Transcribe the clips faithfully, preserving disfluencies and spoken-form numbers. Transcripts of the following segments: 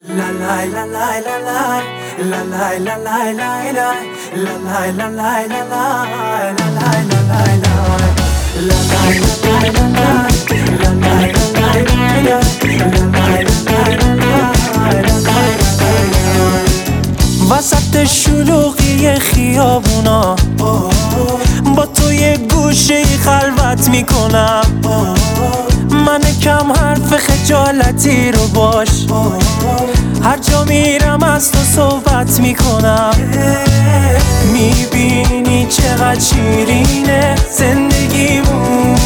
La la la la la la la la la la la la la la la la la وسط شلوغی خیابونا با تو یه گوشه خلوت میکنم من کم حرف خجالتی رو باش هر جا میرم از تو صحبت میکنم میبینی چقدر شیرینه زندگیمون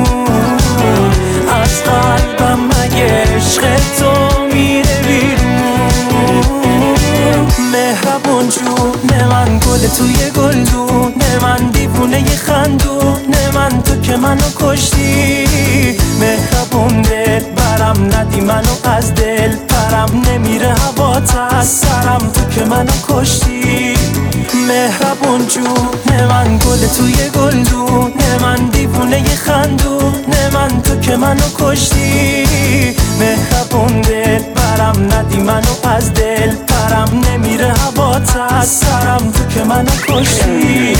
از قلبم مگه عشق تو میره بیرون مهربون جون من گل توی گلدون من دیوونه ی خندون من تو که منو کشتی مهربون دل برم ندی منو از دل پرم نمیره هوات از سرم تو که منو کشتی مهربون جون من گل توی گلدون من دیوونه ی خندون من تو که منو کشتی مهربون دل برم ندی منو از دل پرم نمیره هوات از سرم تو که منو کشتی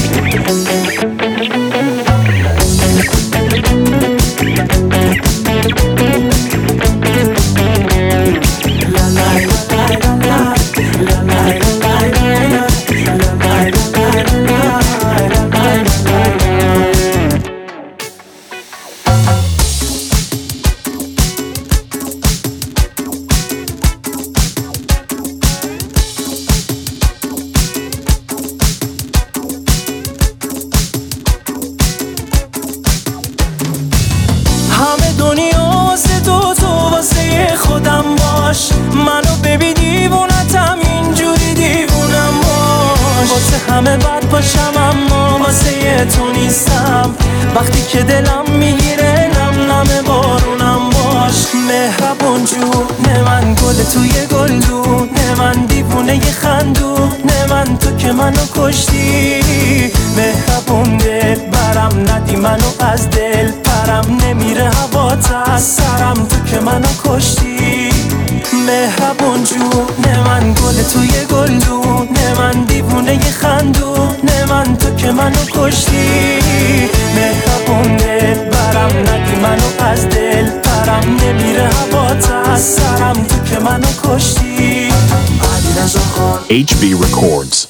همه دنیا تو تو واسه خودم باش منو ببین دیوونتم اینجوری دیوونم باش واسه همه بد باشم اما واسه تو نیستم وقتی که دلم میگیره نم نم بارونم باش مهربون جون من گل توی گلدون من دیوونه ی خندون من تو که منو کشتی مهربون دل برم ندی منو از دل پرم نمیره هوات از سرم تو که منو کشتی مهربون جون من گل توی گلدون من دیوونه ی خندون من تو که منو کشتی مهربون دل برم ندی منو از دل پرم نمیره هوات از سرم تو که منو کشتی H B Records.